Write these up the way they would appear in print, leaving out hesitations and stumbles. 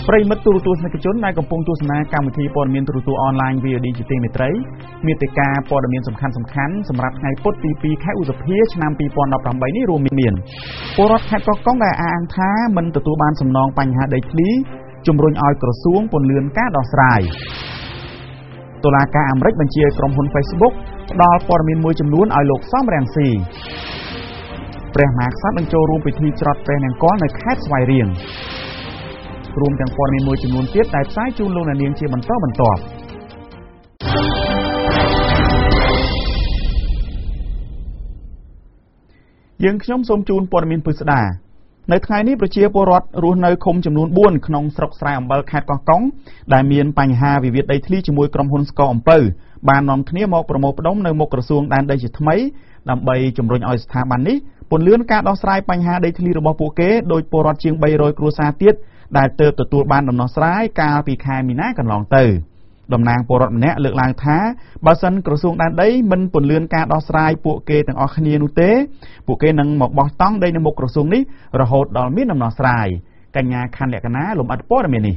ប្រិមិត្តទូរទស្សនិកជនដែលកំពុងទស្សនាកម្មវិធីព័ត៌មានទូរទស្សន៍អនឡាញ VOD ជាទីមេត្រីមាតិកាព័ត៌មានសំខាន់ៗសម្រាប់ថ្ងៃពុធទី2ខែឧសភាឆ្នាំ2018នេះរួមមានពលរដ្ឋខេត្តកោះកុងដែលអះអាងថាមិនទទួលបានសំណងបញ្ហាដីធ្លីជំរុញឲ្យក្រសួងពន្យាការដោះស្រាយតុលាការអាមេរិកបញ្ជាឲ្យក្រុមហ៊ុន Facebook ផ្ដល់ព័ត៌មានមួយចំនួនឲ្យលោកសំរងស៊ីព្រះមហាក្សត្រនឹងចូលរួមពិធីច្រត់ព្រះនង្គ័លនៅខេត្តស្វាយរៀងរួមទាំងព័ត៌មានមួយចំនួនទៀតដែលផ្សាយជូនលោកអ្នកនាងជាបន្តបន្ទាប់យើងខ្ញុំសូមជូនព័ត៌មានពិស្ដានៅថ្ងៃនេះប្រជាពលរដ្ឋរស់នៅឃុំចំនួន4ក្នុងស្រុកស្រែអំបិលខេត្តកោះកុងដែលមានបញ្ហាវិវាទដីធ្លីជាមួយក្រុមហ៊ុនស្ករអំពៅបាននាំគ្នាមកប្រមូលផ្ដុំនៅមុខក្រសួងដែនដីជាថ្មីដើម្បីជំរុញឲ្យស្ថាប័ននេះពន្យាការដោះស្រាយបញ្ហាដីធ្លីរបស់ពួកគេដោយពលរដ្ឋជាង300គ្រួសារទៀតដែលទើបទទួលបានដំណោះស្រាយកាលពីខែមីនាកន្លងទៅតំណាងពលរដ្ឋម្នាក់លើកឡើងថាបើសិនក្រសួងដែនដីមិនពន្យាការដោះស្រាយពួកគេទាំងអស់គ្នានោះទេពួកគេនឹងមកបោះតង់ដីនៅមុខក្រសួងនេះរហូតដល់មានដំណោះស្រាយកញ្ញាខណ្ឌលក្ខណាលំអិតព័ត៌មាននេះ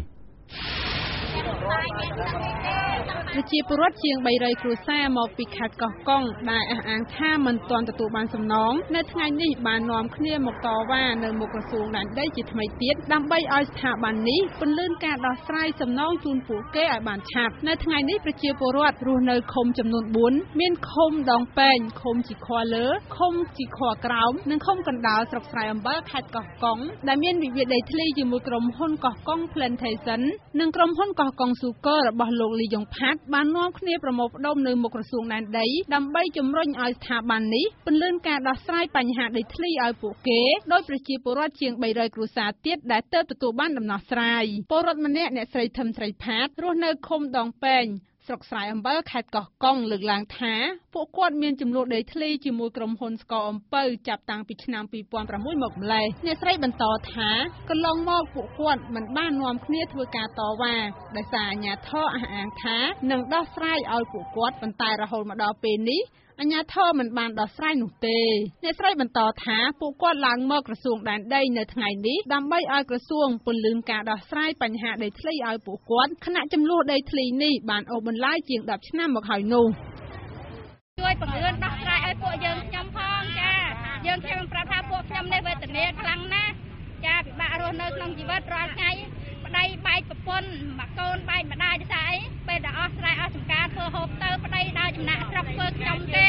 ប្រជាពលរដ្ឋជាង300គ្រួសារមកពីខេត្តកោះកុងដែលអះអាងថាមិនទាន់ទទួលបានសំណងនៅថ្ងៃនេះបាននាំគ្នាមកតវ៉ានៅមុខក្រសួងដែនដីជាថ្មីទៀតដើម្បីឲ្យស្ថាប័ននេះពន្យាការដោះស្រាយសំណងជូនពួកគេឲ្យបានឆាប់នៅថ្ងៃនេះប្រជាពលរដ្ឋរស់នៅឃុំចំនួន4មានឃុំដងពេងឃុំជីខ័រលើឃុំជីខ័រក្រោមនិងឃុំកណ្ដាលស្រុកស្រែអំបិលខេត្តកោះកុងដែលមានវិវាទដីធ្លីជាមួយក្រុមហ៊ុនកោះកុង Plantation និងក្រុមហ៊ុនកោះកុង Sugar របស់លោកលីយ៉ុងផាត់បាននាំគ្នាប្រមូលផ្ដុំនៅមុខក្រសួងដែនដីដើម្បីជំរុញឲ្យស្ថាប័ននេះពន្យាការដោះស្រាយបញ្ហាដីធ្លីឲ្យពួកគេដោយប្រជាពលរដ្ឋជាង300គ្រួសារទៀតដែលទើបទទួលបានដំណោះស្រាយពលរដ្ឋម្នាក់អ្នកស្រីថឹមស្រីផាតរស់នៅឃុំដងពេងស្រុកស្រែអំបិលខេត្តកោះកុងលើកឡើងថាពួកគាត់មានចំនួនដីធ្លីជាមួយក្រុមហ៊ុនស្ករអំពៅចាប់តាំងពីឆ្នាំ2006មកម្លេះអ្នកស្រីបន្តថាកន្លងមកពួកគាត់មិនបាននាំគ្នាធ្វើការតវ៉ាដោយសារអាជ្ញាធរអះអាងថានឹងដោះស្រាយឲ្យពួកគាត់ប៉ុន្តែរហូតមកដល់ពេលនេះអាជ្ញាធរមិនបានដោះស្រាយនោះទេអ្នកស្រីបន្តថាពួកគាត់ឡើងមកក្រសួងដែនដីនៅថ្ងៃនេះដើម្បីឲ្យក្រសួងពន្យាការដោះស្រាយបញ្ហាដីធ្លីឲ្យពួកគាត់ខណៈចំនួនដីធ្លីនេះបានអូសបន្លាយជាង10ឆ្នាំមកហើយនោះជួយពង្រឿនដោះស្រាយឲ្យពួកយើងខ្ញុំផងចាយើងខ្ញុំប្រាប់ថាពួកខ្ញុំនេះវេទនាខ្លាំងណាស់ចាពិបាករស់នៅក្នុងជីវិតរាល់ថ្ងៃប្តីបែកប្រពន្ធមកកូនបែកម្ដាយស្អីពេលដែលអស់ស្រ័យអស់ចំការធ្វើហូបទៅប្តីដើរចំណាក់ស្រុកធ្វើខ្ញុំទេ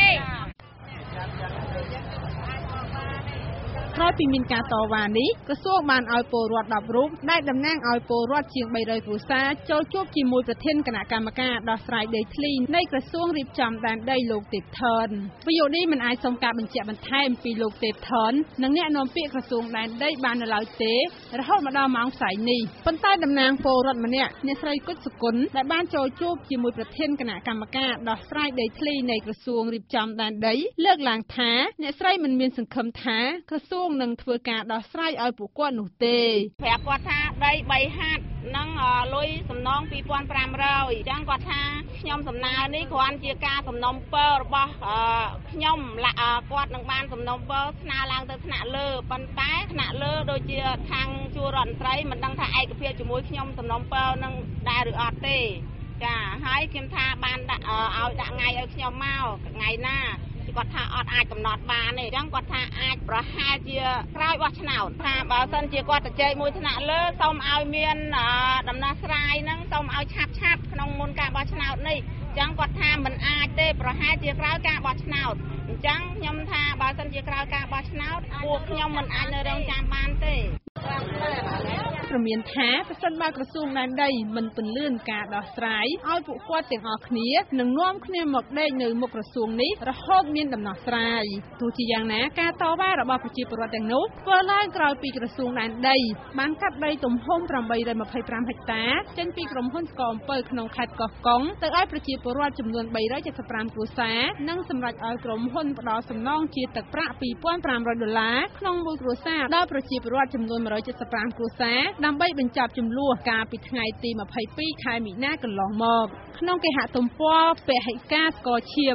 ក្រោយពីមានការតវ៉ានេះក្រសួងបានឲ្យពលរដ្ឋ10រូបដែលតំណាងឲ្យពលរដ្ឋជាង300គ្រួសារចូលជួបជាមួយប្រធានគណៈកម្មការដោះស្រាយដីធ្លីនៃក្រសួងរៀបចំដែនដីលោកទេពថនVODមិនអាចសុំការបញ្ជាក់បន្ថែមពីលោកទេពថននិងអ្នកនាំពាក្យក្រសួងដែនដីបាននៅឡើយទេរហូតមកដល់ម៉ោងផ្សាយនេះប៉ុន្តែតំណាងពលរដ្ឋម្នាក់អ្នកស្រីគុជសុគន្ធដែលបានចូលជួបជាមួយប្រធានគណៈកម្មការដោះស្រាយដីធ្លីនៃក្រសួងរៀបចំដែនដីលើកឡើងថាអ្នកស្រីមិនមានសង្ឃឹមថាក្រសួងនឹងធ្វើការដោះស្រាយឲ្យពួកគាត់នោះទេប្រាប់គាត់ថាដី3ហាត់នឹងលុយសំណង2500អញ្ចឹងគាត់ថាខ្ញុំសំណើនេះគ្រាន់ជាការសំណុំពររបស់ខ្ញុំគាត់នឹងបានសំណុំពរស្នើឡើងទៅថ្នាក់លើប៉ុន្តែថ្នាក់លើដូចជាខាងជួររដ្ឋមន្ត្រីមិនដឹងថាឯកភាពជាមួយខ្ញុំសំណុំពរនឹងដែរឬអត់ទេចាហើយខ្ញុំថាបានដាក់ឲ្យដាក់ថ្ងៃឲ្យខ្ញុំមកថ្ងៃណាគាត់ថាអត់អាចកំណត់បានទេអញ្ចឹងគាត់ថាអាចប្រហែលជាក្រោយបោះឆ្នោតថាបើសិនជាគាត់ទៅជែកមួយថ្នាក់លើសូមឲ្យមានដំណោះស្រាយហ្នឹងសូមឲ្យឆាប់ក្នុងមុនការបោះឆ្នោតនេះអញ្ចឹងគាត់ថាមិនអាចទេប្រហែលជាក្រោយការបោះឆ្នោតអញ្ចឹងខ្ញុំថាបើសិនជាក្រោយការបោះឆ្នោតពួកខ្ញុំមិនអាចនៅរងចាំបានទេព្រមានថាប្រសិនបើក្រសួងដែនដីមិនពន្យាការដោះស្រាយឲ្យពួកគាត់ទាំងអស់គ្នានឹងនាំគ្នាមកដេកនៅមុខក្រសួងនេះរហូតមានដំណោះស្រាយទោះជាយ៉ាងណាការតវ៉ារបស់ប្រជាពលរដ្ឋទាំងនោះធ្វើឡើងក្រោយពីក្រសួងដែនដីបានកាត់ដីទំហំ825ហិកតាចេញពីក្រុមហ៊ុនស្ករអំពៅក្នុងខេត្តកោះកុងទៅឲ្យប្រជាពលរដ្ឋចំនួន375គ្រួសារនិងសម្រេចឲ្យក្រុមហ៊ុនផ្ដល់សំណងជាទឹកប្រាក់$2500ក្នុងមួយគ្រួសារដល់ប្រជាពលរដ្ឋចំនួន175គ្រួសារដើម្បីបញ្ចប់ជម្លោះកាលពីថ្ងៃទី22ខែមីនាកន្លងមកក្នុងគេហទំព័រពហិការស្ករឈាម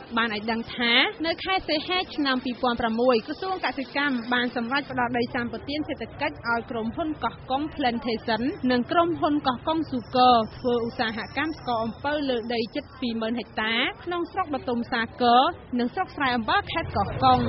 បានឲ្យដឹងថានៅខែសីហាឆ្នាំ2006ក្រសួងកសិកម្មបានសម្រេចផ្តល់ដីសម្បត្តិសេដ្ឋកិច្ចឲ្យក្រុមហ៊ុនកោះកុង Plantation និងក្រុមហ៊ុនកោះកុង Sugar ធ្វើឧស្សាហកម្មស្ករអំពៅលើដីជិត 20,000 ហិកតាក្នុងស្រុកបទុមសាគរនិងស្រុកស្រែអំបិលខេត្តកោះកុង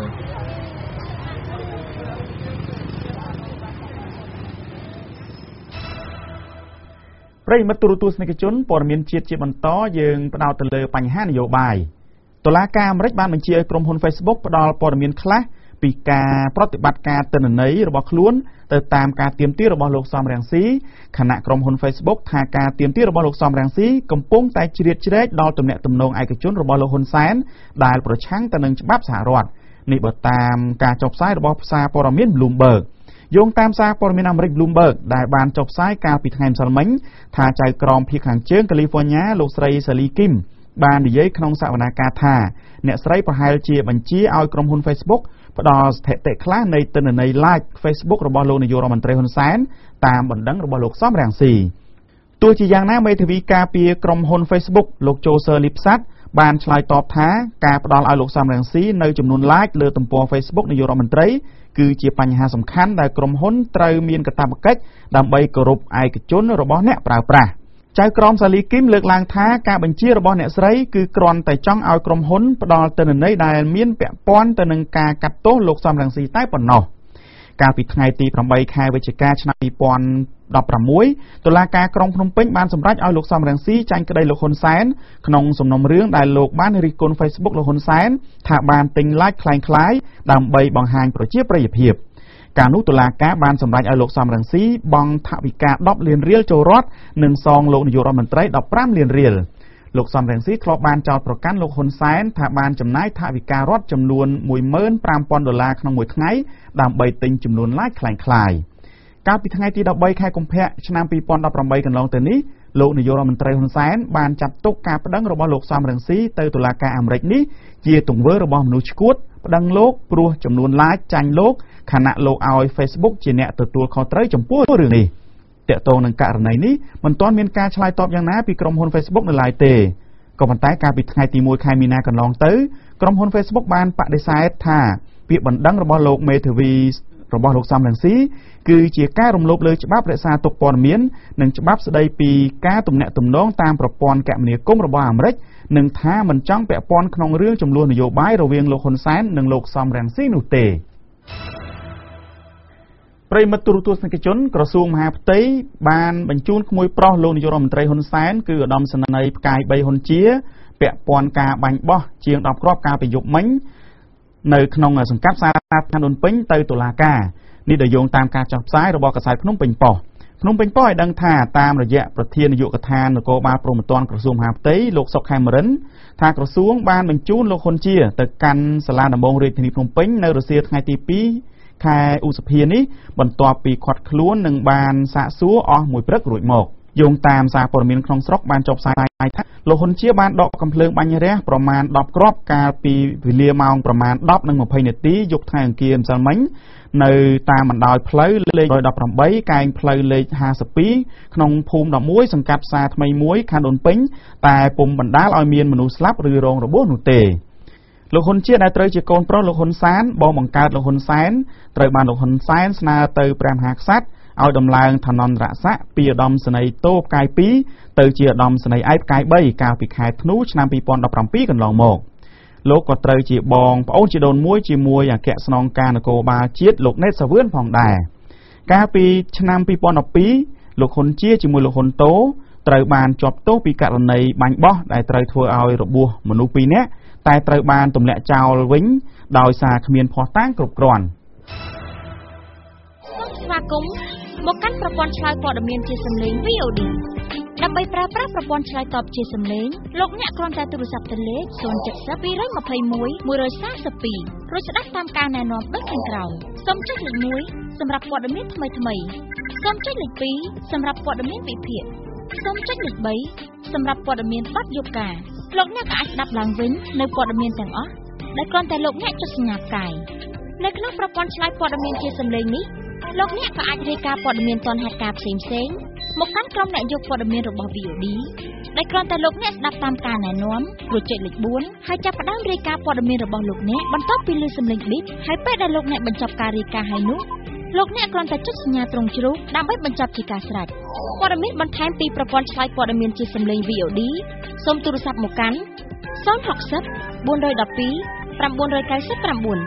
ប្រិយមិត្តទូរទស្សនិកជនព័ត៌មានជាតិជាបន្តយើងផ្ដោតទៅលើបញ្ហានយោបាយតុលាការអាមេរិកបានបញ្ជាឲ្យក្រុមហ៊ុន Facebook ផ្ដល់ព័ត៌មានខ្លះពីការប្រតិបត្តិការទិន្នន័យរបស់ខ្លួនទៅតាមការទាមទាររបស់លោកសំរងស៊ីខណៈក្រុមហ៊ុន Facebook ថាការទាមទាររបស់លោកសំរងស៊ីកំពុងតែជ្រៀតជ្រែកដល់ទំនាក់ទំនងឯកជនរបស់លោកហ៊ុនសែនដែលប្រឆាំងទៅនឹងច្បាប់សហរដ្ឋនេះបើតាមការចុះផ្សាយរបស់សារព័ត៌មាន Bloombergយោងតាមសារព័ត៌មានអាមេរិក Bloomberg ដែលបានចុះផ្សាយកាលពីថ្ងៃម្សិលមិញថាចៅក្រមភាគខាងជើងកាលីហ្វ័រញ៉ាលោកស្រី Sally Kim បាននិយាយក្នុងសវនាការថាអ្នកស្រីប្រហែលជាបញ្ជាឲ្យក្រុមហ៊ុន Facebook ផ្ដល់ស្ថិតិខ្លះនៃទិន្នន័យ Live Facebook របស់លោកនាយករដ្ឋមន្ត្រីហ៊ុនសែនតាមបណ្ដឹងរបស់លោកសំរងស៊ីទោះជាយ៉ាងណាមេធាវីការពារក្រុមហ៊ុន Facebook លោក Joseph Lipsat បានឆ្លើយតបថាការផ្ដល់ឲ្យលោកសំរងស៊ីនៅចំនួន Like លើទំព័រ Facebook នាយករដ្ឋមន្ត្រីគឺជាបញ្ហាសំខាន់ដែលក្រុមហ៊ុនត្រូវមានកាតព្វកិច្ចដើម្បីគោរពឯកជនរបស់អ្នកប្រើប្រាស់ចៅក្រមសាលីគីមលើកឡើងថាការបញ្ជារបស់អ្នកស្រីគឺគ្រាន់តែចង់ឲ្យក្រុមហ៊ុនផ្ដល់ទិន្នន័យដែលមានពាក់ព័ន្ធទៅនឹងការកាត់ទោសលោកសំរងស៊ីតែប៉ុណ្ណោះកាលពីថ្ងៃទី8ខែវិច្ឆិកាឆ្នាំ2016តុលាការក្រុងភ្នំពេញបានសម្រេចឲ្យលោកសំរងស៊ីចាញ់ក្តីលោកហ៊ុនសែនក្នុងសំណុំរឿងដែលលោកបានរិះគន់ Facebook លោកហ៊ុនសែនថាបានទិញ like คล้ายៗដើម្បីបង្ហាញប្រជាប្រិយភាពការនោះតុលាការបានសម្រេចឲ្យលោកសំរងស៊ីបង់ថវិកា10លានរៀលចូលរដ្ឋនិងសងលោកនាយករដ្ឋមន្ត្រី15លានរៀលលោកសំរងស៊ីធ្លាប់បានចោទប្រកាន់លោកហ៊ុនសែនថាបានចំណាយថវិការដ្ឋចំនួន$15,000ក្នុងមួយថ្ងៃដើម្បីទិញចំនួន like คล้ายៗកាលពីថ្ងៃទី13ខែកុម្ភៈឆ្នាំ2018កន្លងទៅនេះលោកនាយករដ្ឋមន្ត្រីហ៊ុនសែនបានចាត់ទុកការប្តឹងរបស់លោកសំរងស៊ីទៅតុលាការអាមេរិកនេះជាទង្វើរបស់មនុស្សឈួតប្តឹងលោកព្រោះចំនួន like ចាញ់លោកខណៈលោកឲ្យ Facebook ជាអ្នកទទួលខុសត្រូវចំពោះរឿងនេះតាក់ទងនឹងករណីនេះមិនទាន់មានការឆ្លើយតបយ៉ាងណាពីក្រុមហ៊ុន Facebook នៅឡើយទេក៏ប៉ុន្តែកាលពីថ្ងៃទី1ខែមីនាកន្លងទៅក្រុមហ៊ុន Facebook បានបដិសេធថាពាក្យបណ្ដឹងរបស់លោកមេធាវីរបស់លោកសំរងស៊ីគឺជាការរំលោភលើច្បាប់រក្សាទុកព័ត៌មាននិងច្បាប់ស្តីពីការទំនាក់ទំនងតាមប្រព័ន្ធគមនាគមន៍របស់អាមេរិកនិងថាមិនចង់ពាក់ព័ន្ធក្នុងរឿងចំនួននយោបាយរវាងលោកហ៊ុនសែននិងលោកសំរងស៊ីនោះទេប្រិយមិត្តទូរទស្សនិកជនក្រសួងមហាផ្ទៃបានបញ្ជូនក្មួយប្រុសលោកនាយករដ្ឋមន្ត្រីហ៊ុនសែនគឺឧត្តមសេនីយ៍ផ្កាយ3ហ៊ុនជាពាក់ព័ន្ធការបាញ់បោះជាង10គ្រាប់កាលពីយប់មិញនៅក្នុងសង្កាត់សាធារណៈភ្នំពេញទៅតុលាការនេះដែលយោងតាមការចុះផ្សាយរបស់កាសែតភ្នំពេញប៉ុស្តិ៍ឲ្យដឹងថាតាមរយៈប្រធាននាយកដ្ឋាននគរបាលព្រហ្មទណ្ឌក្រសួងមហាផ្ទៃលោកសុកខេមរិនថាក្រសួងបានបញ្ជូនលោកហ៊ុនជាទៅកាន់សាលាដំបងរាជធានីភ្នំពេញនៅរសៀលថ្ងៃទី2ខែឧសភានេះបន្ទាប់ពីខាត់ខ្លួននិងបានសាកសួរអស់មួយព្រឹករួចមកយោងតាមសារព័ត៌មានក្នុងស្រុកបានចុះផ្សាយថាលោកហ៊ុនជាបានដកកំភ្លើងបាញ់រះប្រមាណ10គ្រាប់កាលពីវេលាម៉ោងប្រមាណ 10:20 នាទីយប់ថ្ងៃអង្គារម្សិលមិញនៅតាមបណ្ដោយផ្លូវលេខ118កែងផ្លូវលេខ52ក្នុងភូមិ11សង្កាត់ផ្សារថ្មីមួយខណ្ឌដូនពេញតែពុំបណ្ដាលឲ្យមានមនុស្សស្លាប់ឬរងរបួសនោះទេលោកហ៊ុនជាដែលត្រូវជាកូនប្រុសលោកហ៊ុនសានបងបង្កើតលោកហ៊ុនសែនត្រូវបានលោកហ៊ុនសែនស្នើទៅព្រះមហាក្សត្រឲ្យដំឡើងឋានន្តរស័ក្តិពីឧត្តមសេនីយ៍តូផ្កាយ2ទៅជាឧត្តមសេនីយ៍ឯកផ្កាយ3កាលពីខែធ្នូឆ្នាំ2017កន្លងមកលោកក៏ត្រូវជាបងប្អូនជីដូនមួយជាមួយអគ្គស្នងការនគរបាលជាតិលោកណេតសាវឿនផងដែរកាលពីឆ្នាំ2012លោកហ៊ុនជាជាមួយលោកហ៊ុនតូត្រូវបានជាប់ទោសពីករណីបាញ់បោះដែលត្រូវធ្វើឲ្យរបួសមនុស្ស2នាក់តែត្រូវបានទម្លាក់ចោលវិញដោយសារគ្មានភស្តុតាងគ្រប់គ្រាន់ស្វាគមន៍មកកាន់ប្រព័ន្ធឆ្លើយព័ត៌មានជាសំឡេង VOD ដើម្បីប្រើប្រាស់ប្រព័ន្ធឆ្លើយតបជាសំឡេងលោកអ្នកគ្រាន់តែទូរស័ព្ទទៅលេខ070 221 142រួចស្ដាប់តាមការណែនាំដូចខាងក្រោមសូមចុចលេខ1សម្រាប់ព័ត៌មានថ្មីសូមចុចលេខ2សម្រាប់ព័ត៌មានវិភាគសូមចុចលេខ3សម្រាប់ព័ត៌មានបទយប់ការលោកអ្នកក៏អាចស្ដាប់ឡើងវិញនៅព័ត៌មានទាំងអស់ដែលគ្រាន់តែលោកអ្នកចុចសញ្ញាផ្កាយនៅក្នុងប្រព័ន្ធឆ្លើយព័ត៌មានជាសំឡេងនេះលោកអ្នកក៏អាចរាយការណ៍ព័ត៌មានទាន់ហេតុការណ៍ផ្សេងៗមកកាន់ក្រុមអ្នកយកព័ត៌មានរបស់ VOD ដែលគ្រាន់តែលោកអ្នកស្ដាប់តាមការណែនាំរួចចុចលេខ4ហើយចាប់ផ្ដើមរាយការណ៍ព័ត៌មានរបស់លោកអ្នកបន្ទាប់ពីឮសំឡេងប៊ីបហើយពេលដែលលោកអ្នកបញ្ចប់ការរាយការណ៍ហើយនោះលោកអ្នកគ្រាន់តែចុចសញ្ញាត្រង់ជ្រូកដើម្បីបញ្ចប់ជាការស្រេចព័ត៌មានបន្ថែមពីប្រព័ន្ធឆ្លើយព័ត៌មានជាសំឡេង VOD សូមទូរស័ព្ទមកកាន់060 412 999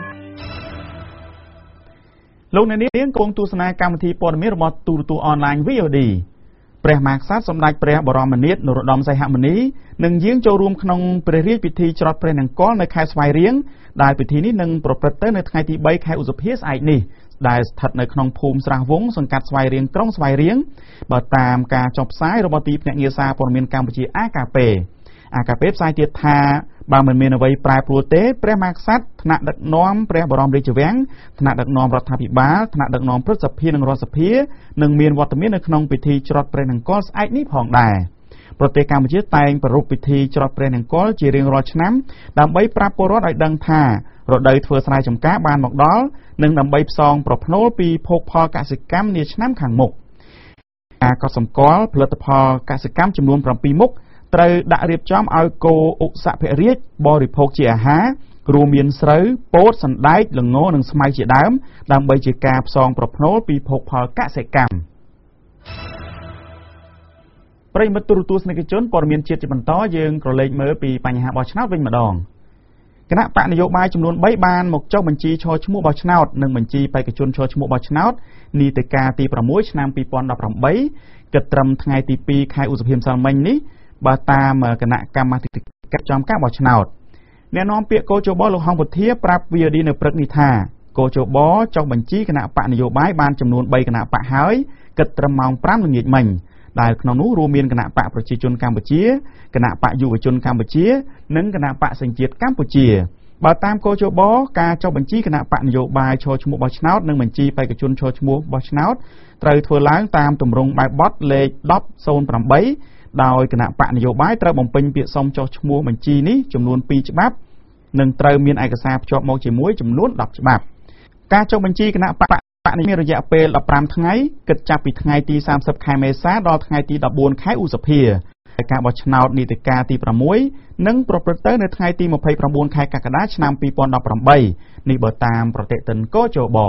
លោកអ្នកនាងកំពុងទស្សនាកម្មវិធីព័ត៌មានរបស់ទូរទស្សន៍អនឡាញ VOD ព្រះមហាក្សត្រសម្ដេចព្រះបរមនាថនរោត្តមសីហមុនីនឹងយាងចូលរួមក្នុងព្រះរាជពិធីច្រត់ព្រះនង្គ័លនៅខេត្តស្វាយរៀងដែលពិធីនេះនឹងប្រព្រឹត្តទៅនៅថ្ងៃទី3ខែឧសភាស្អែកនេះដែលស្ថិតនៅក្នុងភូមិស្រះវង្សសង្កាត់ស្វាយរៀងក្រុងស្វាយរៀងបើតាមការចុះផ្សាយរបស់ទីភ្នាក់ងារសារព័ត៌មានកម្ពុជា AKP ផ្សាយទៀតថាបើមិនមានអ្វីប្រែប្រួលទេព្រះមហាក្សត្រថ្នាក់ដឹកនាំព្រះបរមរាជវាំងថ្នាក់ដឹកនាំរដ្ឋាភិបាលថ្នាក់ដឹកនាំព្រឹទ្ធសភានិងរដ្ឋសភានឹងមានវត្តមាននៅក្នុងពិធីច្រត់ព្រះនង្គ័លស្អែកនេះផងដែរប្រទេសកម្ពុជាតែងប្រារព្ធពិធីច្រត់ព្រះនង្គ័លជារៀងរាល់ឆ្នាំដើម្បីប្រាប់ពលរដ្ឋឲ្យដឹងថារដូវធ្វើស្រែចម្ការបានមកដល់និងដើម្បីផ្សងប្រផ្នូលពីភោគផលកសិកម្មនាឆ្នាំខាងមុខការកត់សម្គាល់ផលិតផលកសិកម្មចំនួន7មុខត្រូវដាក់រៀបចំឲ្យគោឧសភរាជបរិភោគជាអាហាររួមមានស្រូវពោតសណ្ដែកល្ងនិងស្មៅជាដើមដើម្បីជាការផ្សងប្រផ្នូលពីភោគផលកសិកម្មប្រិយមិត្តទូរទស្សនិកជនព័ត៌មានជាតិជាបន្តយើងក្រឡេកមើលពីបញ្ហាបោះឆ្នោតវិញម្ដងគណៈបកនយោបាយចំនួន3បានមកចុះបញ្ជីឈរឈ្មោះបោះឆ្នោតនិងបញ្ជីបេក្ខជនឈរឈ្មោះបោះឆ្នោតនីតិកាលទី6ឆ្នាំ2018គិតត្រឹមថ្ងៃទី2ខែឧសភាម្សិលមិញនេះបើតាមគណៈកម្មាធិការចំការបោះឆ្នោតអ្នកនាំពាក្យកោជបលោកហងពុធាប្រាប់ VOD នៅព្រឹកនេះថាកោជបចុះបញ្ជីគណៈបកនយោបាយបានចំនួន3គណៈបកហើយគិតត្រឹមម៉ោង5ល្ងាចមិញដែលក្នុងនោះរួមមានគណៈបកប្រជាជនកម្ពុជាគណៈបកយុវជនកម្ពុជានិងគណៈបកសញ្ជាតិកម្ពុជាបើតាមកោជបការចុះបញ្ជីគណៈបកនយោបាយឈរឈ្មោះបោះឆ្នោតនិងបញ្ជីបេក្ខជនឈរឈ្មោះបោះឆ្នោតត្រូវធ្វើឡើងតាមទម្រង់បែបបទលេខ1008ដោយគណៈបកនយោបាយត្រូវបំពេញពាក្យសុំចុះឈ្មោះបញ្ជីនេះចំនួន2ច្បាប់និងត្រូវមានឯកសារភ្ជាប់មកជាមួយចំនួន10ច្បាប់ការចុះបញ្ជីគណៈបកនេះមានរយៈពេល15ថ្ងៃគិតចាប់ពីថ្ងៃទី30ខែមេសាដល់ថ្ងៃទី14ខែឧសភាហើយការបោះឆ្នោតនីតិកាលទី6នឹងប្រព្រឹត្តទៅនៅថ្ងៃទី29ខែកក្កដាឆ្នាំ2018នេះបើតាមប្រតិទិនកោជប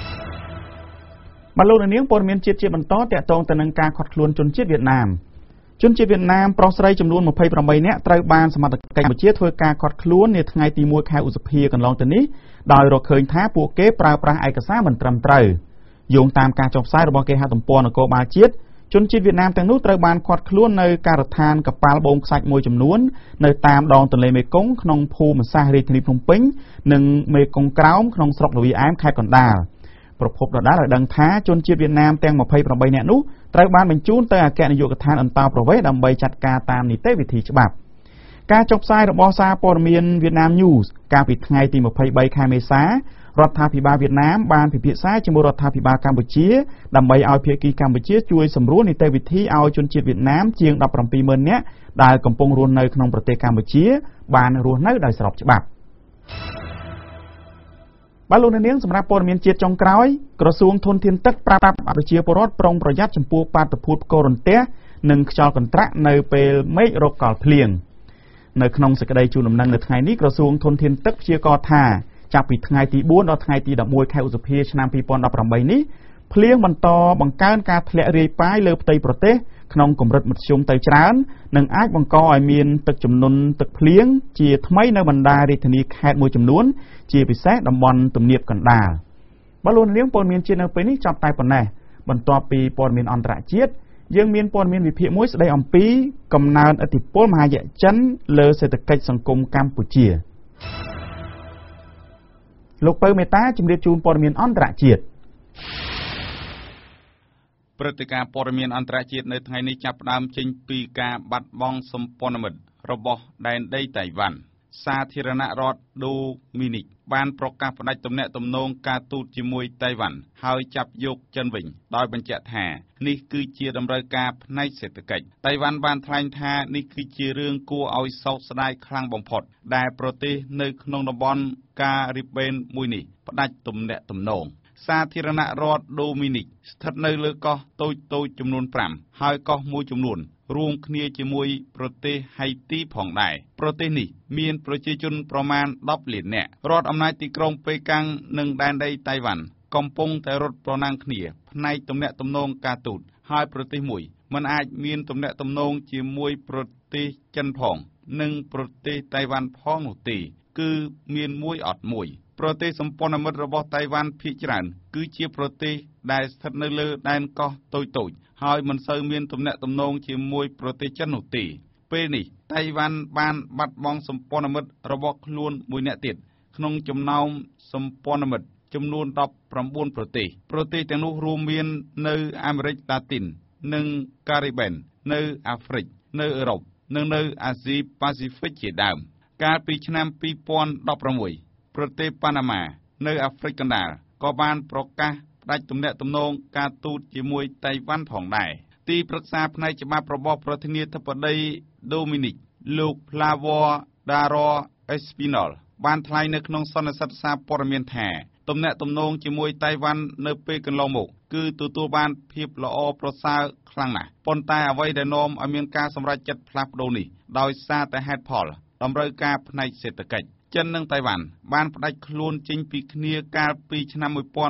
មកលោកនាងព័ត៌មានជាតិជាបន្តតាក់ទងទៅនឹងការខាត់ខ្លួនជនជាតិវៀតណាមជនជាតិវៀតណាមប្រុសស្រីចំនួន28នាក់ត្រូវបានសមត្ថកិច្ចកម្ពុជាធ្វើការឃាត់ខ្លួននាថ្ងៃទី1ខែឧសភាកន្លងទៅនេះដោយរកឃើញថាពួកគេប្រើប្រាស់ឯកសារមិនត្រឹមត្រូវយោងតាមការចុះផ្សាយរបស់គេហទំព័រនគរបាលជាតិជនជាតិវៀតណាមទាំងនោះត្រូវបានឃាត់ខ្លួននៅការដ្ឋានកប៉ាល់បូមខ្សាច់មួយចំនួននៅតាមដងទន្លេមេគង្គក្នុងភូមិសាស្ត្ររាជធានីភ្នំពេញនិងមេគង្គក្រោមក្នុងស្រុកលវីអែមខេត្តកណ្ដាលប្រពន្ធដដែលឲ្យដឹងថាជនជាតិវៀតណាមទាំង28នាក់នោះត្រូវបានបញ្ជូនទៅអគ្គនាយកដ្ឋានអន្តោប្រវេសន៍ដើម្បីចាត់ការតាមនីតិវិធីច្បាប់ការចុះផ្សាយរបស់សារព័ត៌មាន Vietnam News កាលពីថ្ងៃទី23ខែមេសារដ្ឋាភិបាលវៀតណាមបានពិភាក្សាជាមួយរដ្ឋាភិបាលកម្ពុជាដើម្បីឲ្យភាគីកម្ពុជាជួយសម្រួលនីតិវិធីឲ្យជនជាតិវៀតណាមជាង 170,000 នាក់ដែលកំពុងរស់នៅក្នុងប្រទេសកម្ពុជាបានរស់នៅដោយស្របច្បាប់បាទលោកនាងសម្រាប់ព័ត៌មានជាតិចុងក្រោយក្រសួងធនធានទឹកប្រាប់ប្រជាពលរដ្ឋប្រុងប្រយ័ត្នចំពោះបាតុភូតផ្គររន្ទះនិងខ្យល់កន្ត្រាក់នៅពេលមេឃរកកល់ភ្លៀងនៅក្នុងសេចក្តីជូនដំណឹងនៅថ្ងៃនេះក្រសួងធនធានទឹកព្យាករណ៍ថាចាប់ពីថ្ងៃទី4ដល់ថ្ងៃទី11ខែឧសភាឆ្នាំ2018នេះភ្លៀងបន្តបង្កើនការធ្លាក់រាយប៉ាយលើផ្ទៃប្រទេសក្នុងកម្រិតមធ្យមទៅច្រើននិងអាចបង្កឲ្យមានទឹកជំនន់ទឹកភ្លៀងជាថ្មីនៅបណ្ដារាជធានីខេត្តមួយចំនួនជាពិសេសតំបន់ទំនាបកណ្ដាលបាទលោកនាងព័ត៌មានជាតិនៅពេលនេះចាប់តែប៉ុណ្ណេះបន្ទាប់ពីព័ត៌មានអន្តរជាតិយើងមានព័ត៌មានវិភាគមួយស្ដីអំពីកំណើនឥទ្ធិពលមហាយៈចិនលើសេដ្ឋកិច្ចសង្គមកម្ពុជាលោកពៅមេតាជម្រាបជូនព័ត៌មានអន្តរជាតិព្រឹត្តិការណ៍ព័ត៌មានអន្តរជាតិនៅថ្ងៃនេះចាប់ផ្ដើមចេញពីការបាត់បង់សម្ព័ន្ធមិត្តរបស់ដែនដីតៃវ៉ាន់សាធារណរដ្ឋដូមីនីកបានប្រកាសផ្តាច់ទំនាក់ទំនងការទូតជាមួយតៃវ៉ាន់ហើយចាប់យកចិនវិញដោយបញ្ជាក់ថានេះគឺជាតម្រូវការផ្នែកសេដ្ឋកិច្ចតៃវ៉ាន់បានថ្លែងថានេះគឺជារឿងគួរឲ្យសោកស្ដាយខ្លាំងបំផុតដែលប្រទេសនៅក្នុងតំបន់ការីបេនមួយនេះផ្តាច់ទំនាក់ទំនងសាធារណរដ្ឋដូមីនីកស្ថិតនៅលើកោះតូចចំនួន5ហើយកោះមួយចំនួនរួមគ្នាជាមួយប្រទេសហៃទីផងដែរប្រទេសនេះមានប្រជាជនប្រមាណ10លាននាក់រដ្ឋអំណាចទីក្រុងប៉េកាំងនិងដែនដីតៃវ៉ាន់កំពុងតែរត់ប្រណាំងគ្នាផ្នែកទំនាក់ទំនងការទូតហើយប្រទេសមួយមិនអាចមានទំនាក់ទំនងជាមួយប្រទេសចិនផងនិងប្រទេសតៃវ៉ាន់ផងនោះទេគឺមានមួយអត់មួយប្រទេសសម្ព័ន្ធមិត្តរបស់តៃវ៉ាន់ភាគច្រើនគឺជាប្រទេសដែលស្ថិតនៅលើដែនកោះតូចៗហើយមិនសូវមានទំនាក់ទំនងជាមួយប្រទេសចិននោះទេពេលនេះតៃវ៉ាន់បានបាត់បង់សម្ព័ន្ធមិត្តរបស់ខ្លួនមួយនាក់ទៀតក្នុងចំណោមសម្ព័ន្ធមិត្តចំនួន19ប្រទេសទាំងនោះរួមមាននៅអាមេរិកឡាទីននិងការ៉េបែននៅអាហ្វ្រិកនៅអឺរ៉ុបនិងនៅអាស៊ីប៉ាស៊ីហ្វិកជាដើមកាលពីឆ្នាំ2016ប្រទេសប៉ាណាម៉ានៅអាហ្វ្រិកកណ្ដាលក៏បានប្រកាសផ្ដាច់ទំនាក់ទំនងការទូតជាមួយតៃវ៉ាន់ផងដែរទីប្រឹក្សាផ្នែកច្បាប់របស់ប្រធានាធិបតីដូមីនីកលោក Flavor Daro Espinal បានថ្លែងនៅក្នុងសន្និសីទសារព័ត៌មានថាទំនាក់ទំនងជាមួយតៃវ៉ាន់នៅពេលកន្លងមកគឺទទួលបានភាពល្អប្រសើរខ្លាំងណាស់ប៉ុន្តែអ្វីដែលនាំឲ្យមានការសម្រេចចិត្តផ្លាស់ប្ដូរនេះដោយសារតែហេតុផលតម្រូវការផ្នែកសេដ្ឋកិច្ចចិននិងតៃវ៉ាន់បានផ្ដាច់ខ្លួនចេញពីគ្នាកាលពីឆ្នាំ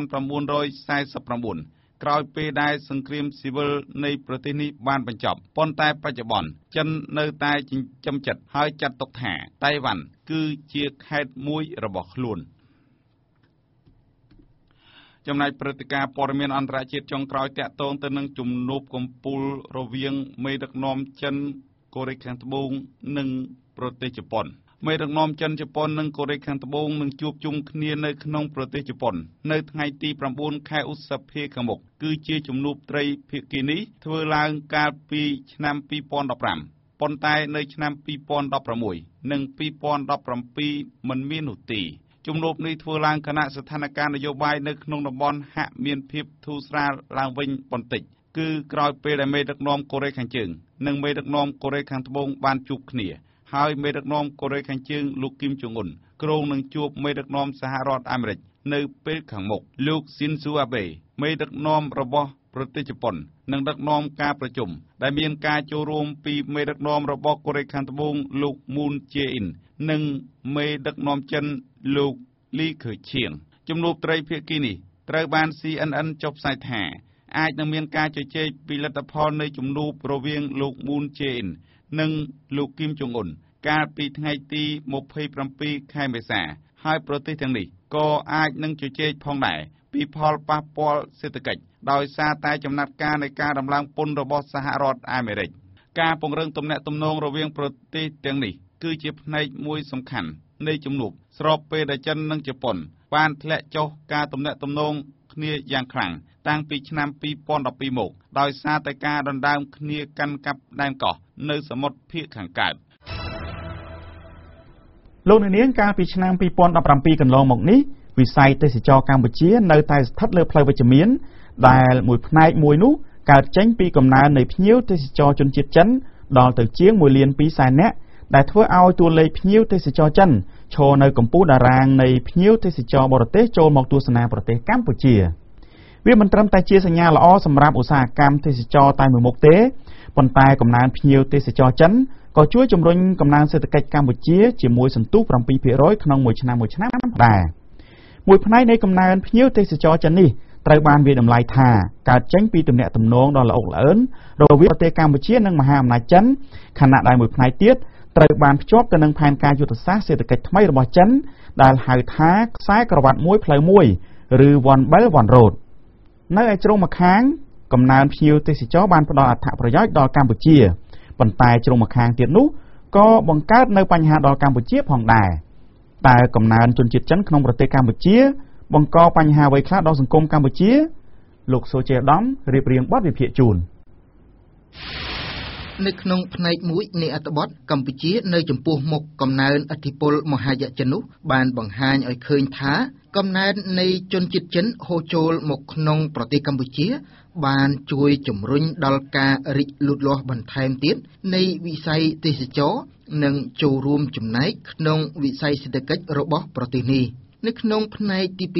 1949ក្រោយពេលដែលសង្គ្រាមស៊ីវិលនៃប្រទេសនេះបានបញ្ចប់ប៉ុន្តែបច្ចុប្បន្នចិននៅតែចិញ្ចឹមចិត្តហើយចាត់ទុកថាតៃវ៉ាន់គឺជាខេត្តមួយរបស់ខ្លួនចំណែកព្រឹត្តិការណ៍ព័ត៌មានអន្តរជាតិចុងក្រោយតាក់ទងទៅនឹងជំនួបកំពូលរវាងមេដឹកនាំចិនកូរ៉េខាងត្បូងនិងប្រទេសជប៉ុនមេដឹកនាំចិនជប៉ុននិងកូរ៉េខាងត្បូងនឹងជួបជុំគ្នានៅក្នុងប្រទេសជប៉ុននៅថ្ងៃទី9ខែឧសភាខាងមុខគឺជាជំនួបត្រីភាគីនេះធ្វើឡើងកាលពីឆ្នាំ2015ប៉ុន្តែនៅឆ្នាំ2016និង2017មិនមាននោះទេជំនួបនេះធ្វើឡើងខណៈស្ថានភាពនយោបាយនៅក្នុងតំបន់ហាក់មានភាពធូរស្រាលឡើងវិញបន្តិចគឺក្រោយពេលដែលមេដឹកនាំកូរ៉េខាងជើងនិងមេដឹកនាំកូរ៉េខាងត្បូងបានជួបគ្នាហើយមេដឹកនាំកូរ៉េខាងជើងលោកគីមចុងអ៊ុនគ្រោងនឹងជួបមេដឹកនាំសហរដ្ឋអាមេរិកនៅពេលខាងមុខលោកស៊ីនស៊ូអាបេមេដឹកនាំរបស់ប្រទេសជប៉ុននឹងដឹកនាំការប្រជុំដែលមានការចូលរួមពីមេដឹកនាំរបស់កូរ៉េខាងត្បូងលោកមូនជេអ៊ីននិងមេដឹកនាំចិនលោកលីខឺឈៀងជំនួបត្រីភាគីនេះត្រូវបាន CNN ចុះផ្សាយថាអាចនឹងមានការជជែកពីលទ្ធផលនៃជំនួបរវាងលោកមូនជេអ៊ីននិងលោកគីមចុងអ៊ុនកាលពីថ្ងៃទី27ខែមេសាហើយប្រទេសទាំងនេះក៏អាចនឹងជជែកផងដែរពីផលប៉ះពាល់សេដ្ឋកិច្ចដោយសារតែចំណាត់ការនៃការដំឡើងពន្ធរបស់សហរដ្ឋអាមេរិកការពង្រឹងទំនាក់ទំនងរវាងប្រទេសទាំងនេះគឺជាផ្នែកមួយសំខាន់នៃជំនួបស្របពេលដែលចិននិងជប៉ុនបានធ្លាក់ចុះការទំនាក់ទំនងគ្នាយ៉ាងខ្លាំងតាំងពីឆ្នាំ2012មកដោយសារតែការដណ្ដើមគ្នាកាន់កាប់ដែនកោះនៅសមុទ្រភាគខាងកើតលោកនាងកាលពីឆ្នាំ2017កន្លងមកនេះវិស័យទេសចរកម្ពុជានៅតែស្ថិតលើផ្លូវវិជ្ជមានដែលមួយផ្នែកមួយនោះកើតចេញពីកំណើននៃភ្ញៀវទេសចរជនជាតិចិនដល់ទៅជាង1.2 លាននាក់ដែលធ្វើឲ្យតួលេខភ្ញៀវទេសចរចិនឈរនៅកំពូលតារាងនៃភ្ញៀវទេសចរបរទេសចូលមកទស្សនាប្រទេសកម្ពុជាវាមិនត្រឹមតែជាសញ្ញាល្អសម្រាប់ឧស្សាហកម្មទេសចរតែមួយមុខទេប៉ុន្តែកំណើនភ្ញៀវទេសចរចិនក៏ជួយជំរុញកំណើនសេដ្ឋកិច្ចកម្ពុជាជាមួយសន្ទុះ 7% ក្នុងមួយឆ្នាំដែរមួយផ្នែកនៃកំណើនភ្ញៀវទេសចរចិននេះត្រូវបានវាតម្លៃថាកើតចេញពីទំនាក់ទំនងដ៏ល្អិតល្អន់រវាងប្រទេសកម្ពុជានិងមហាអំណាចចិនខណៈដែលមួយផ្នែកទៀតត្រូវបានភ្ជាប់ទៅនឹងផែនការយុទ្ធសាស្ត្រសេដ្ឋកិច្ចថ្មីរបស់ចិនដែលហៅថាខ្សែក្រវ៉ាត់មួយផ្លូវមួយឬ One Belt One Road នៅឯជ្រុងម្ខាងកំណើនភ្ញៀវទេសចរបានផ្ដល់អត្ថប្រយោជន៍ដល់កម្ពុជាប៉ុន្តែជ្រុងម្ខាងទៀតនោះក៏បង្កើតនៅបញ្ហាដល់កម្ពុជាផងដែរតែកំណើនជនជាតិចិនក្នុងប្រទេសកម្ពុជាបង្កបញ្ហាអ្វីខ្លះដល់សង្គមកម្ពុជាលោកសូជាដំរៀបរៀងបទវិភាគជូននៅក្នុងផ្នែកមួយនៃអត្ថបទកម្ពុជានៅចំពោះមុខកំណើនឥទ្ធិពលមហាយចិននោះបានបង្ហាញឲ្យឃើញថាកំណើននៃជនជាតិចិនហូរចូលមកក្នុងប្រទេសកម្ពុជាបានជួយជំរុញដល់ការរីកលូតលាស់បន្ថែមទៀតនៃវិស័យទេសចរនិងចូលរួមចំណែកក្នុងវិស័យសេដ្ឋកិច្ចរបស់ប្រទេសនេះនៅក្នុងផ្នែកទី2នេះ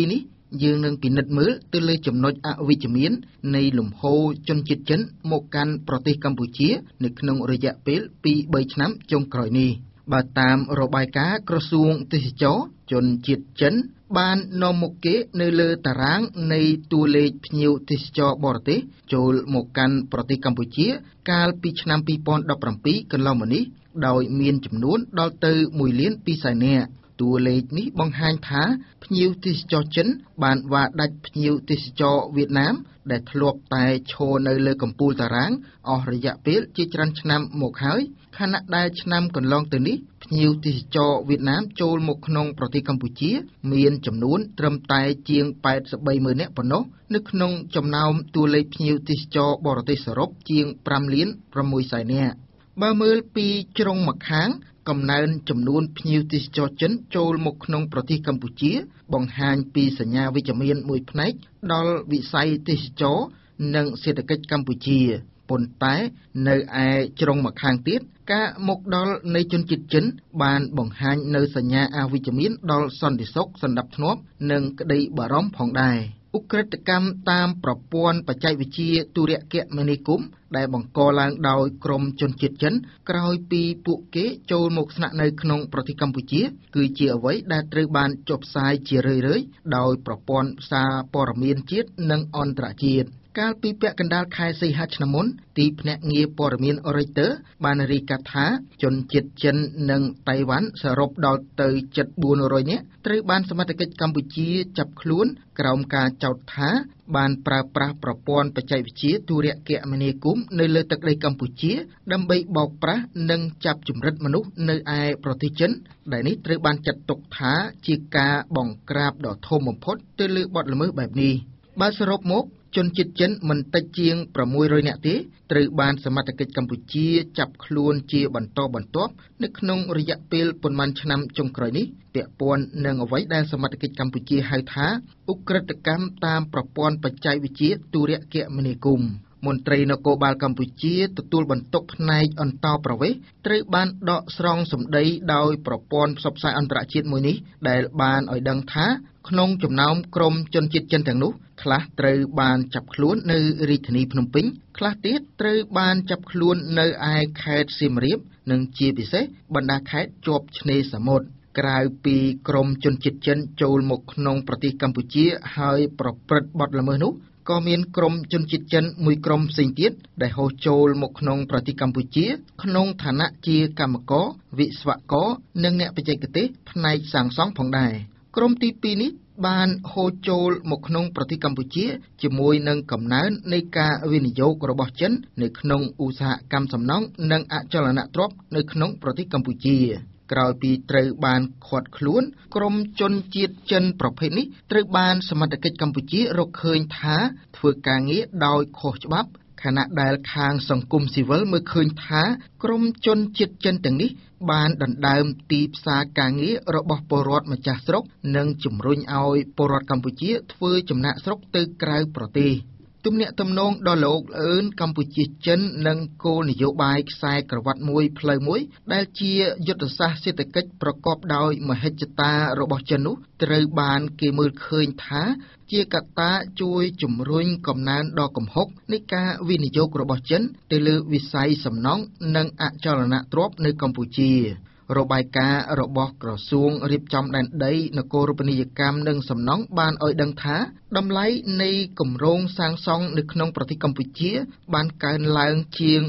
យើងនឹងពិនិត្យមើលទៅលើចំណុចអវិជ្ជមាននៃលំហូរជនជាតិចិនមកកាន់ប្រទេសកម្ពុជានៅក្នុងរយៈពេល 2-3 ឆ្នាំចុងក្រោយនេះបើតាមរបាយការណ៍ក្រសួងទេសចរណ៍ជនជាតិចិនបាននាំមុខគេនៅលើតារាងនៃតួលេខភ្ញៀវទេសចរបរទេសចូលមកកាន់ប្រទេសកម្ពុជាកាលពីឆ្នាំ 2017 កន្លងមកនេះដោយមានចំនួនដល់ទៅ 1,200,000 នាក់តួលេខនេះបង្ហាញថាភ្ញៀវទេសចរចិនបានវាយដាច់ភ្ញៀវទេសចរវៀតណាមដែលធ្លាប់តែឈរនៅលើកំពូលតារាងអស់រយៈពេលជាច្រើនឆ្នាំមកហើយខណៈដែលឆ្នាំកន្លងទៅនេះភ្ញៀវទេសចរវៀតណាមចូលមកក្នុងប្រទេសកម្ពុជាមានចំនួនត្រឹមតែជាង 83,000 នាក់ប៉ុណ្ណោះនៅក្នុងចំណោមតួលេខភ្ញៀវទេសចរបរទេសសរុបជាង 5,600,000 នាក់បើមើលពីជ្រុងម្ខាងកំណើនចំនួនភ្ញៀវទេសចរចិនចូលមកក្នុងប្រទេសកម្ពុជាបង្ហាញពីសញ្ញាវិជ្ជមានមួយផ្នែកដល់វិស័យទេសចរនិងសេដ្ឋកិច្ចកម្ពុជាប៉ុន្តែនៅឯជ្រុងម្ខាងទៀតការមកដល់នៃជនជាតិចិនបានបង្ហាញនៅសញ្ញាអវិជ្ជមានដល់សន្តិសុខសណ្ដាប់ធ្នាប់និងក្តីបារម្ភផងដែរឧក្រិដ្ឋកម្មតាមប្រព័ន្ធបច្ចេកវិទ្យាទូរគមនាគមន៍ដែលបង្កឡើងដោយក្រុមជនជាតិចិនក្រោយពីពួកគេចូលមកស្នាក់នៅក្នុងប្រទេសកម្ពុជាគឺជាអ្វីដែលត្រូវបានចុះផ្សាយជារឿយៗដោយប្រព័ន្ធសារព័ត៌មានជាតិនិងអន្តរជាតិកាលពីពាក់កណ្ដាលខែសីហាឆ្នាំមុនទីភ្នាក់ងារព័ត៌មាន Reuters បានរាយការណ៍ថាជនជាតិចិននិងតៃវ៉ាន់សរុបដល់ទៅជិត 400 នាក់ត្រូវបានសមត្ថកិច្ចកម្ពុជាចាប់ខ្លួនក្រោមការចោទថាបានប្រើប្រាស់ប្រព័ន្ធបច្ចេកវិទ្យាទូរគមនាគមន៍នៅលើទឹកដីកម្ពុជាដើម្បីបោកប្រាស់និងចាប់ជំរិតមនុស្សនៅឯប្រទេសចិនដែលនេះត្រូវបានចាត់ទុកថាជាការបង្ក្រាបដ៏ធំបំផុតទៅលើបទល្មើសបែបនេះបើសរុបមកជនជាតិចិនមិនតិចជាង 600 នាក់ទេត្រូវបានសមត្ថកិច្ចកម្ពុជាចាប់ខ្លួនជាបន្តបន្ទាប់នៅក្នុងរយៈពេលប៉ុន្មានឆ្នាំចុងក្រោយនេះពាក់ព័ន្ធនឹងអ្វីដែលសមត្ថកិច្ចកម្ពុជាហៅថាឧក្រិដ្ឋកម្មតាមប្រព័ន្ធបច្ចេកវិទ្យាទូរគមនាគមន៍មន្ត្រីនគរបាលកម្ពុជាទទួលបន្ទុកផ្នែកអន្តរប្រវេសន៍ត្រូវបានដកស្រង់សម្ដីដោយប្រព័ន្ធផ្សព្វផ្សាយអន្តរជាតិមួយនេះដែលបានឲ្យដឹងថាក្នុងចំណោមក្រុមជនជាតិចិនទាំងនោះខ្លះត្រូវបានចាប់ខ្លួននៅរាជធានីភ្នំពេញខ្លះទៀតត្រូវបានចាប់ខ្លួននៅឯខេត្តសៀមរាបនិងជាពិសេសបណ្ដាខេត្តជាប់ឆ្នេរសមុទ្រក្រៅពីក្រុមជនជាតិចិនចូលមកក្នុងប្រទេសកម្ពុជាហើយប្រព្រឹត្តបទល្មើសនោះក៏មានក្រុមជនជាតិចិនមួយក្រុមផ្សេងទៀតដែលហូរចូលមកក្នុងប្រទេសកម្ពុជាក្នុងឋានៈជាកម្មករវិស្វករនិងអ្នកបច្ចេកទេសផ្នែកសាងសង់ផងដែរក្រុមទី2នេះបានហូរចូលមកក្នុងប្រទេសកម្ពុជាជាមួយនឹងកំណើននៃការវិនិយោគរបស់ចិននៅក្នុងឧស្សាហកម្មសំណង់និងអចលនទ្រព្យនៅក្នុងប្រទេសកម្ពុជាក្រោយពីត្រូវបានឃាត់ខ្លួនក្រុមជនជាតិចិនប្រភេទនេះត្រូវបានសមត្ថកិច្ចកម្ពុជារកឃើញថាធ្វើការងារដោយខុសច្បាប់ខណៈដែលខាងសង្គមស៊ីវិលមើលឃើញថាក្រុមជនជាតិចិនទាំងនេះបានដណ្ដើមទីផ្សារការងាររបស់ពលរដ្ឋម្ចាស់ស្រុកនិងជំរុញឲ្យពលរដ្ឋកម្ពុជាធ្វើចំណាកស្រុកទៅក្រៅប្រទេសទំនាក់ទំនងដ៏ល្អអឿនកម្ពុជាចិននិងគោលនយោបាយខ្សែក្រវ៉ាត់មួយផ្លូវមួយដែលជាយុទ្ធសាស្ត្រសេដ្ឋកិច្ចប្រកបដោយមហិច្ឆតារបស់ចិននោះត្រូវបានគេមើលឃើញថាជាកត្តាជួយជំរុញកំណើនដ៏គំហុកនៃការវិនិយោគរបស់ចិនទៅលើវិស័យសំណង់និងអចលនទ្រព្យនៅកម្ពុជារបាយការណ៍របស់ក្រសួងរៀបចំដែនដីនគរូបនីយកម្មនិងសំណង់បានឲ្យដឹងថាតម្លៃនៃគម្រោងសាងសង់នៅក្នុងប្រទេសកម្ពុជាបានកើនឡើងជាង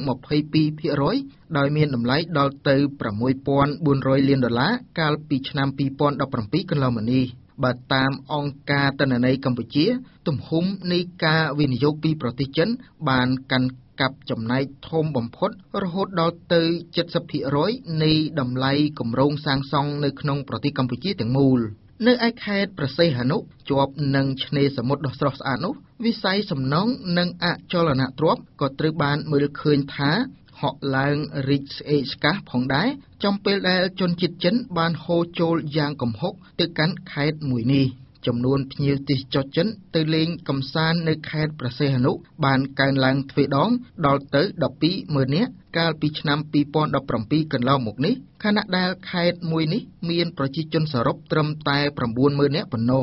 22% ដោយមានតម្លៃដល់ទៅ $6,400 លានកាលពីឆ្នាំ 2017 កន្លងមកនេះបើតាមអង្គការទិន្នន័យកម្ពុជាទំហំនៃការវិនិយោគពីប្រទេសចិនបានកាន់កាប់ចំណែកធំបំផុតរហូតដល់ទៅ 70% នៃតម្លៃគម្រោងសាងសង់នៅក្នុងប្រទេសកម្ពុជាទាំងមូលនៅឯខេត្តព្រះសីហនុជាប់នឹងឆ្នេរសមុទ្រដ៏ស្រស់ស្អាតនោះវិស័យសំណង់និងអចលនទ្រព្យក៏ត្រូវបានមើលឃើញថាហក់ឡើងរីកស្អេកស្កះផងដែរចំពេលដែលជនជាតិចិនបានហូរចូលយ៉ាងគំហុកទៅកាន់ខេត្តមួយនេះចំនួនភ្ញៀវទេសចរចិនទៅលេងកម្សាន្តនៅខេត្តព្រះសីហនុបានកើនឡើងទ្វេដងដល់ទៅ 12,000 នាក់កាលពីឆ្នាំ 2017 កន្លងមកនេះខណៈដែលខេត្តមួយនេះមានប្រជាជនសរុបត្រឹមតែ 90,000 នាក់ប៉ុណ្ណោះជា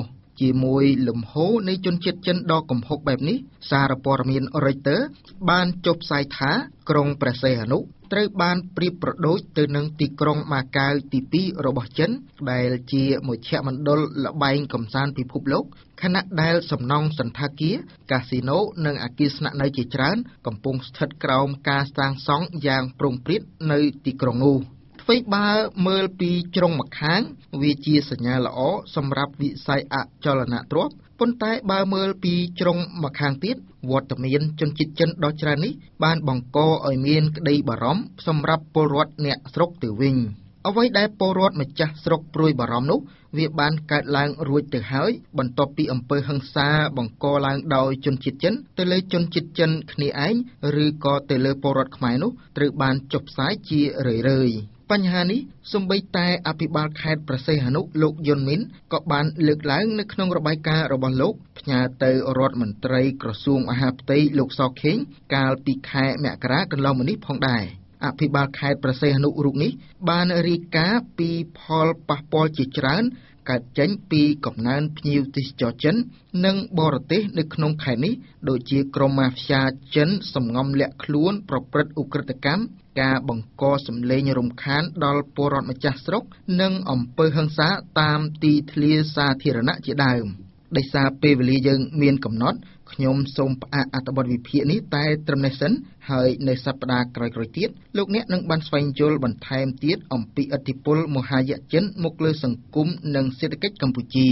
ជាមួយលំហូរនៃជនជាតិចិនដ៏គំហុកបែបនេះសារព័ត៌មាន Reuters បានចុះផ្សាយថាក្រុងព្រះសីហនុត្រូវបានប្រៀបប្រដូចទៅនឹងទីក្រុងម៉ាកាវទី2របស់ចិនដែលជាមជ្ឈមណ្ឌលល្បែងកម្សាន្តពិភពលោកខណៈដែលសំណង់សណ្ឋាគារកាស៊ីណូនិងអគារស្នាក់នៅជាច្រើនកំពុងស្ថិតក្រោមការសាងសង់យ៉ាងប្រងព្រាតនៅទីក្រុងនោះអ្វីបើមើលពីជ្រុងម្ខាងវាជាសញ្ញាល្អសម្រាប់វិស័យអចលនទ្រព្យប៉ុន្តែបើមើលពីជ្រុងម្ខាងទៀតវត្តមានជនជាតិចិនដ៏ច្រើននេះបានបង្កឲ្យមានក្តីបារម្ភសម្រាប់ពលរដ្ឋអ្នកស្រុកទៅវិញអ្វីដែលពលរដ្ឋម្ចាស់ស្រុកព្រួយបារម្ភនោះវាបានកើតឡើងរួចទៅហើយបន្ទាប់ពីអំពើហិង្សាបង្កឡើងដោយជនជាតិចិនទៅលើជនជាតិចិនគ្នាឯងឬក៏ទៅលើពលរដ្ឋខ្មែរនោះត្រូវបានចុះផ្សាយជារឿយៗបញ្ហានេះសូម្បីតែអភិបាលខេត្តព្រះសីហនុលោកយុនមីនក៏បានលើកឡើងនៅក្នុងរបាយការណ៍របស់លោកផ្ញើទៅរដ្ឋមន្ត្រីក្រសួងអាហារផ្ទៃលោកសខេងកាលពីខែមករាកន្លងមកនេះផងដែរអភិបាលខេត្តព្រះសីហនុរូបនេះបានរាយការណ៍ពីផលប៉ះពាល់ជាច្រើនកើតចេញពីកំណើនភ្ញៀវទេសចរចិននិងបរទេសនៅក្នុងខេត្តនេះដូចជាក្រុមម៉ាហ្វីយ៉ាចិនសំងំលាក់ខ្លួនប្រព្រឹត្តឧក្រិដ្ឋកម្មការបង្កសម្លេងរំខានដល់ពលរដ្ឋម្ចាស់ស្រុកនិងអំពើហិង្សាតាមទីធ្លាសាធារណៈជាដើមដោយសារពេលវេលាយើងមានកំណត់ខ្ញុំសូមផ្អាកអត្ថបទវិភាគនេះតែត្រឹមនេះសិនហើយនៅសប្តាហ៍ក្រោយៗទៀតលោកអ្នកនឹងបានស្វែងយល់បន្ថែមទៀតអំពីឥទ្ធិពលមហាយៈចិនមកលើសង្គមនិងសេដ្ឋកិច្ចកម្ពុជា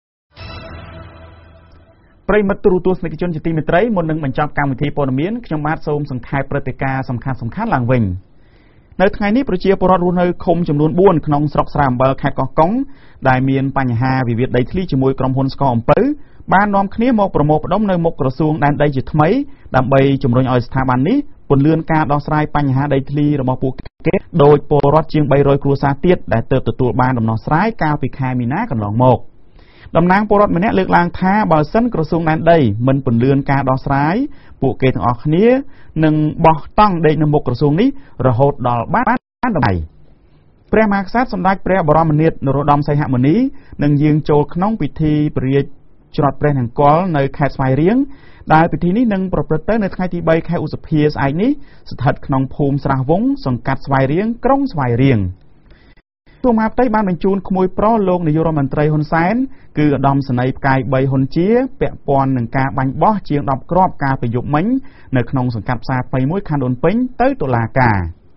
ប្រិមិត្តទូរទស្សនិកជនជាទីមេត្រីមុននឹងបញ្ចប់កម្មវិធីព័ត៌មានខ្ញុំបាទសូមសង្ខេបព្រឹត្តិការណ៍សំខាន់ៗឡើងវិញនៅថ្ងៃនេះប្រជាពលរដ្ឋរស់នៅឃុំចំនួន4ក្នុងស្រុកស្រែអំបិលខេត្តកោះកុងដែលមានបញ្ហាវិវាទដីធ្លីជាមួយក្រុមហ៊ុនស្ករអំពៅបាននាំគ្នាមកប្រមូលផ្ដុំនៅមុខក្រសួងដែនដីជាថ្មីដើម្បីជំរុញឲ្យស្ថាប័ននេះពន្លឿនការដោះស្រាយបញ្ហាដីធ្លីរបស់ពួកគេដោយពលរដ្ឋជាង300គ្រួសារទៀតដែលទើបទទួលបានដំណោះស្រាយកាលពីខែមីនាកន្លងមកតំណាងពលរដ្ឋម្នាក់លើកឡើងថាបើសិនក្រសួងដែនដីមិនពន្លឿនការដោះស្រាយពួកគេទាំងអស់គ្នានឹងបោះតង់ដេកនៅមុខក្រសួងនេះរហូតដល់បានតម្លៃព្រះមហាក្សត្រសម្ដេចព្រះបរមនាថនរោត្តមសីហមុនីនឹងយាងចូលក្នុងពិធីព្រះរាជច្រត់ព្រះនង្គ័លនៅខេត្តស្វាយរៀងដែលពិធីនេះនឹងប្រព្រឹត្តទៅនៅថ្ងៃទី3ខែឧសភាស្អែកនេះស្ថិតក្នុងភូមិស្រះវង្សសង្កាត់ស្វាយរៀងក្រុងស្វាយរៀងទូមហាផ្ទៃបានបញ្ជូនក្មួយប្រុសលោកនាយករដ្ឋមន្ត្រីហ៊ុនសែនគឺឧត្តមសេនីយ៍ផ្កាយ3ហ៊ុនជាពាក់ព័ន្ធនឹងការបាញ់បោះជាង10គ្រាប់កាលពីយប់មិញនៅក្នុងសង្កាត់ផ្សារថ្មីមួយខណ្ឌដូនពេញទៅតុលាការ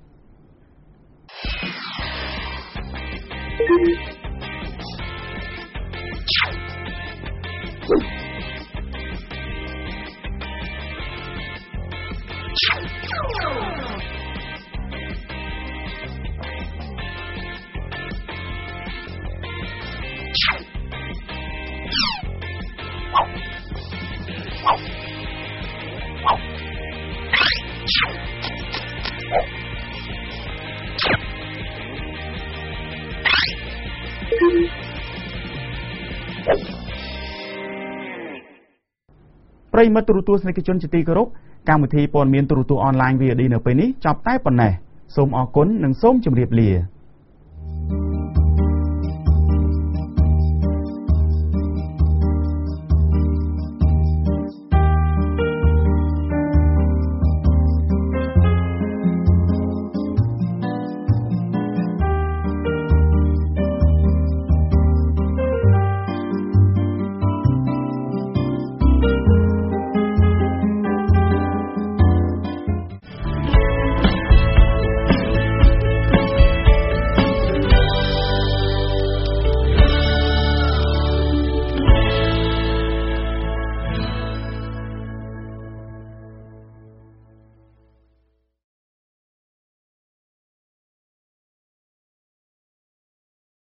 ប្រិយមិត្តទូរទស្សនិកជនជាទីគោរពកម្មវិធីព័ត៌មានទូរទស្សន៍អនឡាញ VOD នៅពេលនេះចប់តែប៉ុណ្ណេះសូមអរគុណនិងសូមជម្រាបលា